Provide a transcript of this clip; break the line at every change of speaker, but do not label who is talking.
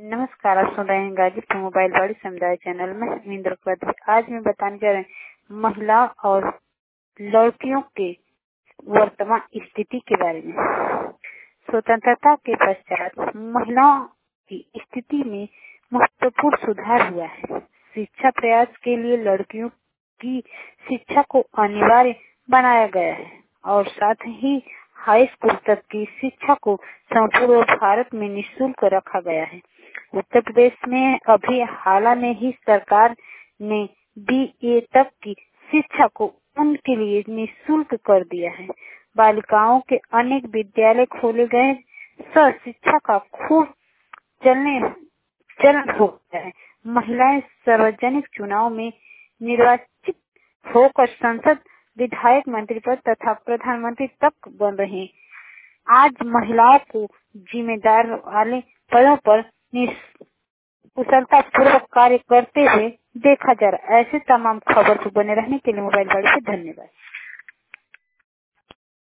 नमस्कार, आप सुन रहे हैं गाजीपुर मोबाइल बाड़ी समुदाय चैनल में इंद्र कद्री। आज मैं बताने जा रहे हैं महिला और लड़कियों के वर्तमान स्थिति के बारे में। स्वतंत्रता के पश्चात महिलाओं की स्थिति में महत्वपूर्ण सुधार हुआ है। शिक्षा प्रयास के लिए लड़कियों की शिक्षा को अनिवार्य बनाया गया है और साथ ही हाई स्कूल तक की शिक्षा को संपूर्ण भारत में निःशुल्क रखा गया है। उत्तर प्रदेश में अभी हाल में ही सरकार ने BA तक की शिक्षा को उनके लिए निःशुल्क कर दिया है। बालिकाओं के अनेक विद्यालय खोले गए। शिक्षा का खूब चलन हो गया है। महिलाएं सार्वजनिक चुनाव में निर्वाचित होकर संसद, विधायक, मंत्री पद तथा प्रधानमंत्री तक बन रहे हैं। आज महिलाओं को जिम्मेदार वाले पदों पर कुशलता पूर्वक कार्य करते हुए देखा जा रहा है। ऐसे तमाम खबर को बने रहने के लिए मोबाइल बाड़ी से धन्यवाद।